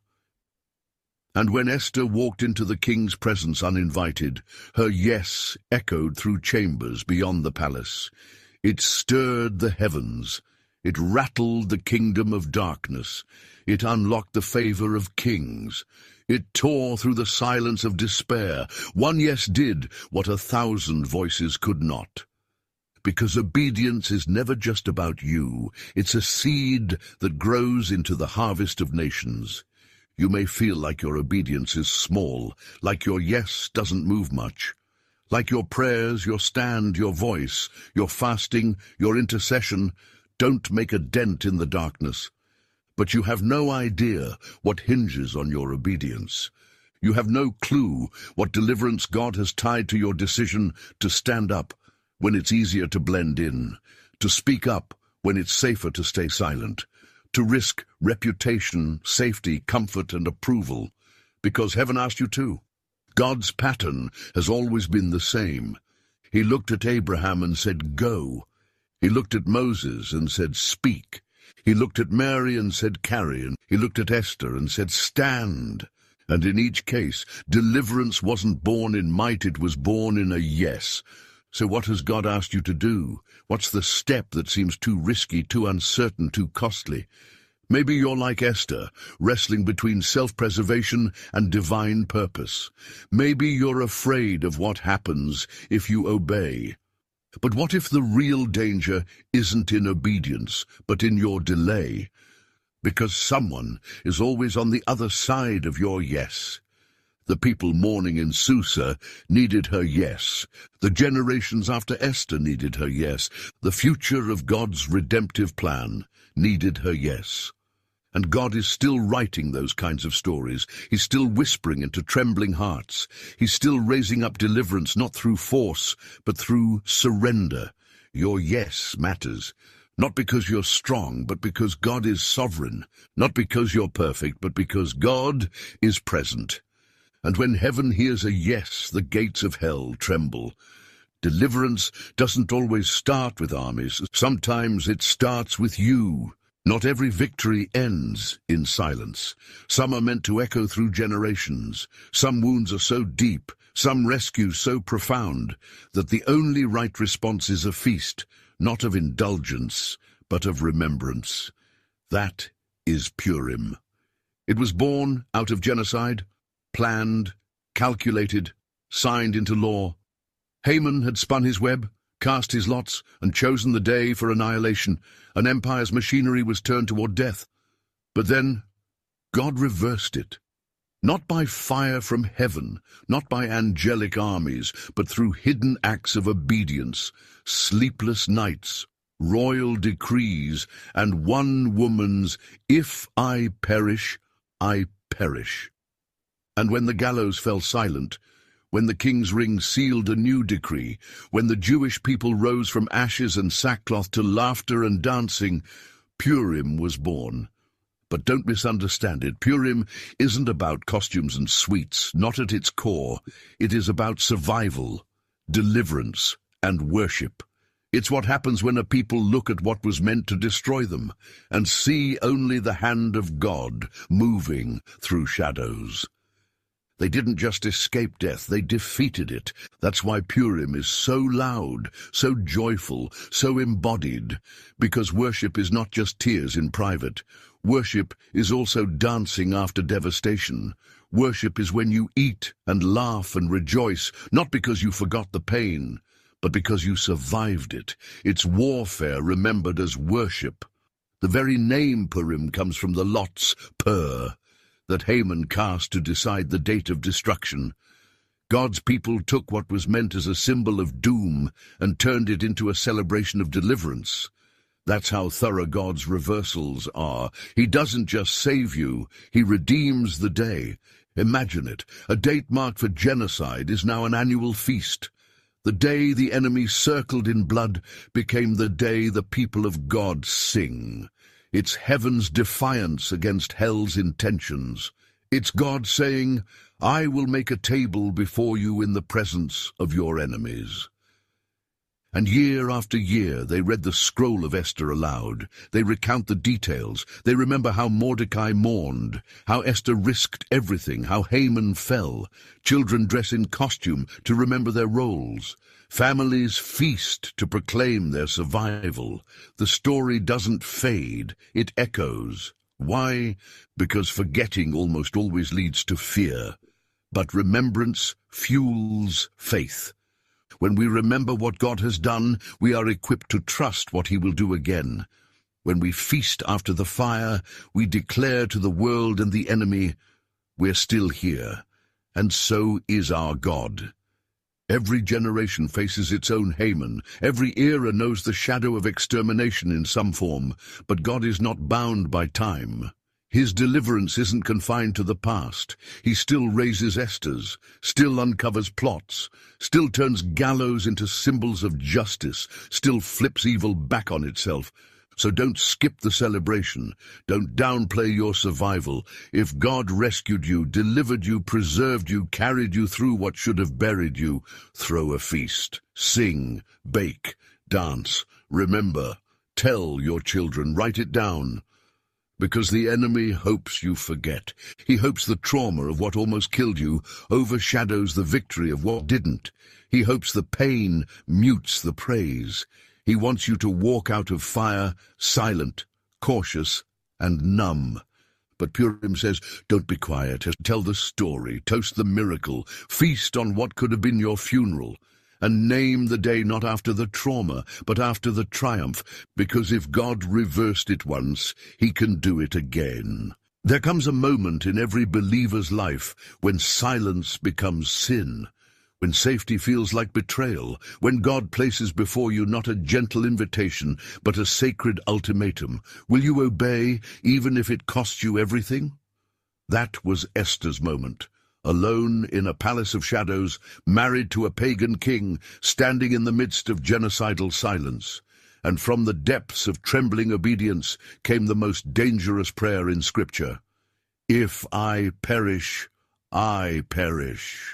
And when Esther walked into the king's presence uninvited, her yes echoed through chambers beyond the palace. It stirred the heavens. It rattled the kingdom of darkness. It unlocked the favor of kings. It tore through the silence of despair. One yes did what a thousand voices could not. Because obedience is never just about you. It's a seed that grows into the harvest of nations. You may feel like your obedience is small, like your yes doesn't move much. Like your prayers, your stand, your voice, your fasting, your intercession don't make a dent in the darkness. But you have no idea what hinges on your obedience. You have no clue what deliverance God has tied to your decision to stand up when it's easier to blend in, to speak up when it's safer to stay silent, to risk reputation, safety, comfort, and approval, because heaven asked you to. God's pattern has always been the same. He looked at Abraham and said, "Go." He looked at Moses and said, "Speak." He looked at Mary and said, "Carry." And he looked at Esther and said, "Stand." And in each case, deliverance wasn't born in might, it was born in a yes. So what has God asked you to do? What's the step that seems too risky, too uncertain, too costly? Maybe you're like Esther, wrestling between self-preservation and divine purpose. Maybe you're afraid of what happens if you obey. But what if the real danger isn't in obedience, but in your delay? Because someone is always on the other side of your yes. The people mourning in Susa needed her yes. The generations after Esther needed her yes. The future of God's redemptive plan needed her yes. And God is still writing those kinds of stories. He's still whispering into trembling hearts. He's still raising up deliverance, not through force, but through surrender. Your yes matters. Not because you're strong, but because God is sovereign. Not because you're perfect, but because God is present. And when heaven hears a yes, the gates of hell tremble. Deliverance doesn't always start with armies. Sometimes it starts with you. Not every victory ends in silence. Some are meant to echo through generations. Some wounds are so deep, some rescues so profound, that the only right response is a feast, not of indulgence, but of remembrance. That is Purim. It was born out of genocide, planned, calculated, signed into law. Haman had spun his web, cast his lots, and chosen the day for annihilation. An empire's machinery was turned toward death. But then God reversed it. Not by fire from heaven, not by angelic armies, but through hidden acts of obedience, sleepless nights, royal decrees, and one woman's, "If I perish, I perish." And when the gallows fell silent, when the king's ring sealed a new decree, when the Jewish people rose from ashes and sackcloth to laughter and dancing, Purim was born. But don't misunderstand it. Purim isn't about costumes and sweets, not at its core. It is about survival, deliverance, and worship. It's what happens when a people look at what was meant to destroy them and see only the hand of God moving through shadows. They didn't just escape death, they defeated it. That's why Purim is so loud, so joyful, so embodied, because worship is not just tears in private. Worship is also dancing after devastation. Worship is when you eat and laugh and rejoice, not because you forgot the pain, but because you survived it. It's warfare remembered as worship. The very name Purim comes from the lots, pur, that Haman cast to decide the date of destruction. God's people took what was meant as a symbol of doom and turned it into a celebration of deliverance. That's how thorough God's reversals are. He doesn't just save you, he redeems the day. Imagine it. A date marked for genocide is now an annual feast. The day the enemy circled in blood became the day the people of God sing. It's heaven's defiance against hell's intentions. It's God saying, "I will make a table before you in the presence of your enemies." And year after year they read the scroll of Esther aloud. They recount the details. They remember how Mordecai mourned, how Esther risked everything, how Haman fell. Children dress in costume to remember their roles. Families feast to proclaim their survival. The story doesn't fade, it echoes. Why? Because forgetting almost always leads to fear. But remembrance fuels faith. When we remember what God has done, we are equipped to trust what he will do again. When we feast after the fire, we declare to the world and the enemy, "We're still here." And so is our God. Every generation faces its own Haman. Every era knows the shadow of extermination in some form, but God is not bound by time. His deliverance isn't confined to the past. He still raises Esthers, still uncovers plots, still turns gallows into symbols of justice, still flips evil back on itself. So don't skip the celebration. Don't downplay your survival. If God rescued you, delivered you, preserved you, carried you through what should have buried you, throw a feast. Sing, bake, dance. Remember, tell your children, write it down. Because the enemy hopes you forget. He hopes the trauma of what almost killed you overshadows the victory of what didn't. He hopes the pain mutes the praise. He wants you to walk out of fire silent, cautious, and numb. But Purim says, don't be quiet. Tell the story, toast the miracle, feast on what could have been your funeral, and name the day not after the trauma, but after the triumph, because if God reversed it once, he can do it again. There comes a moment in every believer's life when silence becomes sin, when safety feels like betrayal, when God places before you not a gentle invitation, but a sacred ultimatum. Will you obey, even if it costs you everything? That was Esther's moment. Alone in a palace of shadows, married to a pagan king, standing in the midst of genocidal silence. And from the depths of trembling obedience came the most dangerous prayer in Scripture. If I perish, I perish.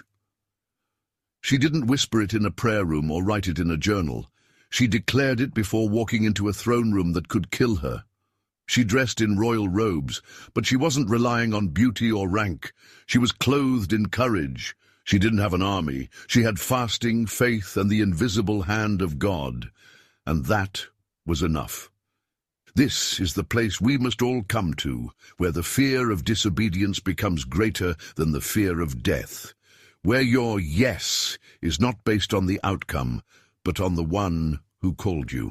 She didn't whisper it in a prayer room or write it in a journal. She declared it before walking into a throne room that could kill her. She dressed in royal robes, but she wasn't relying on beauty or rank. She was clothed in courage. She didn't have an army. She had fasting, faith, and the invisible hand of God. And that was enough. This is the place we must all come to, where the fear of disobedience becomes greater than the fear of death, where your yes is not based on the outcome, but on the one who called you.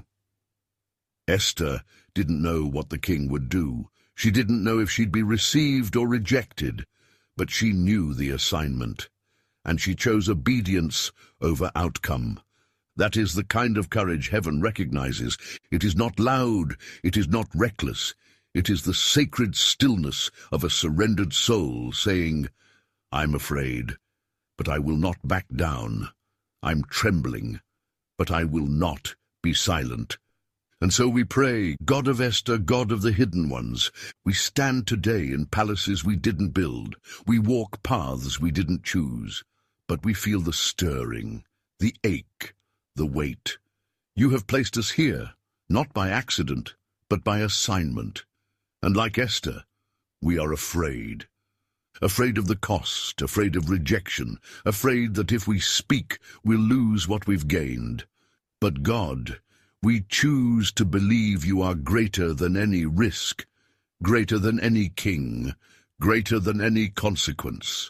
Esther didn't know what the king would do. She didn't know if she'd be received or rejected, but she knew the assignment, and she chose obedience over outcome. That is the kind of courage heaven recognizes. It is not loud, it is not reckless. It is the sacred stillness of a surrendered soul saying, I'm afraid, but I will not back down. I'm trembling, but I will not be silent. And so we pray, God of Esther, God of the hidden ones, we stand today in palaces we didn't build. We walk paths we didn't choose, but we feel the stirring, the ache, the weight. You have placed us here, not by accident, but by assignment. And like Esther, we are afraid. Afraid of the cost, afraid of rejection, afraid that if we speak, we'll lose what we've gained. But God, we choose to believe you are greater than any risk, greater than any king, greater than any consequence.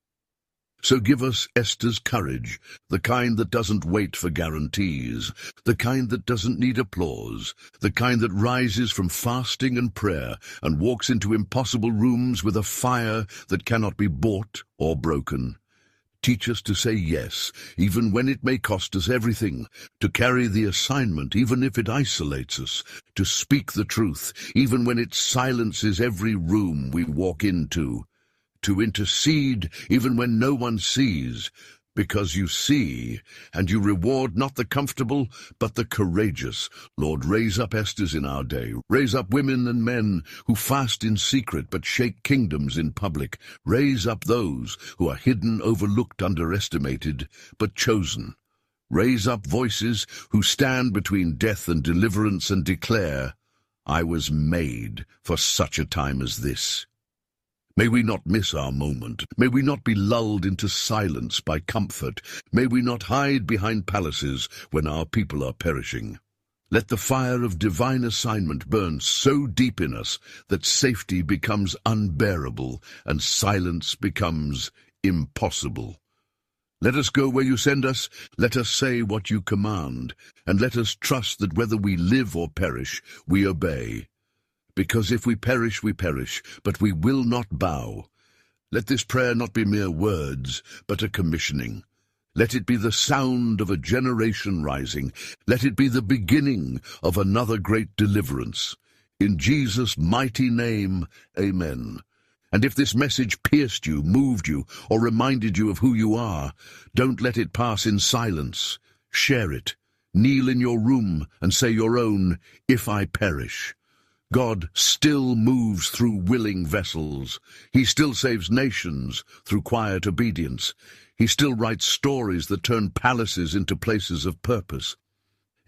So give us Esther's courage, the kind that doesn't wait for guarantees, the kind that doesn't need applause, the kind that rises from fasting and prayer and walks into impossible rooms with a fire that cannot be bought or broken. Teach us to say yes, even when it may cost us everything, to carry the assignment, even if it isolates us, to speak the truth, even when it silences every room we walk into, to intercede, even when no one sees, because you see, and you reward not the comfortable, but the courageous. Lord, raise up Esthers in our day. Raise up women and men who fast in secret but shake kingdoms in public. Raise up those who are hidden, overlooked, underestimated, but chosen. Raise up voices who stand between death and deliverance and declare, I was made for such a time as this. May we not miss our moment. May we not be lulled into silence by comfort. May we not hide behind palaces when our people are perishing. Let the fire of divine assignment burn so deep in us that safety becomes unbearable and silence becomes impossible. Let us go where you send us, let us say what you command, and let us trust that whether we live or perish, we obey. Because if we perish, we perish, but we will not bow. Let this prayer not be mere words, but a commissioning. Let it be the sound of a generation rising. Let it be the beginning of another great deliverance. In Jesus' mighty name, amen. And if this message pierced you, moved you, or reminded you of who you are, don't let it pass in silence. Share it. Kneel in your room and say your own, if I perish. God still moves through willing vessels. He still saves nations through quiet obedience. He still writes stories that turn palaces into places of purpose.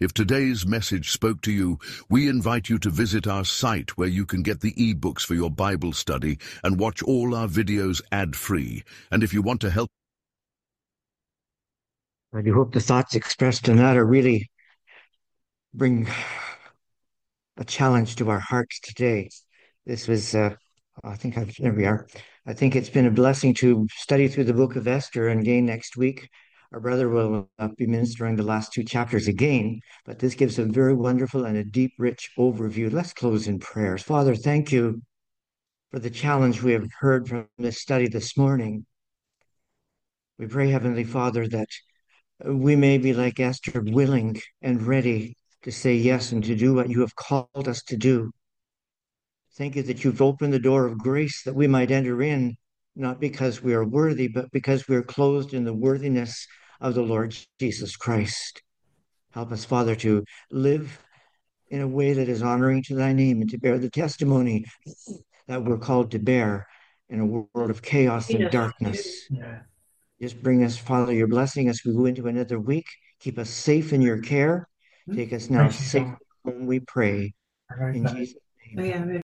If today's message spoke to you, we invite you to visit our site where you can get the ebooks for your Bible study and watch all our videos ad-free. And if you want to help, I do hope the thoughts expressed in that are really bring a challenge to our hearts today. This was, uh, I think I've, there we are. I think it's been a blessing to study through the book of Esther, and again next week, our brother will uh, be ministering the last two chapters again. But this gives a very wonderful and a deep, rich overview. Let's close in prayers. Father, thank you for the challenge we have heard from this study this morning. We pray, Heavenly Father, that we may be like Esther, willing and ready to say yes and to do what you have called us to do. Thank you that you've opened the door of grace that we might enter in, not because we are worthy, but because we are clothed in the worthiness of the Lord Jesus Christ. Help us, Father, to live in a way that is honoring to thy name and to bear the testimony that we're called to bear in a world of chaos and darkness. Just bring us, Father, your blessing as we go into another week. Keep us safe in your care. Take us now safe home, we pray. In Jesus' name.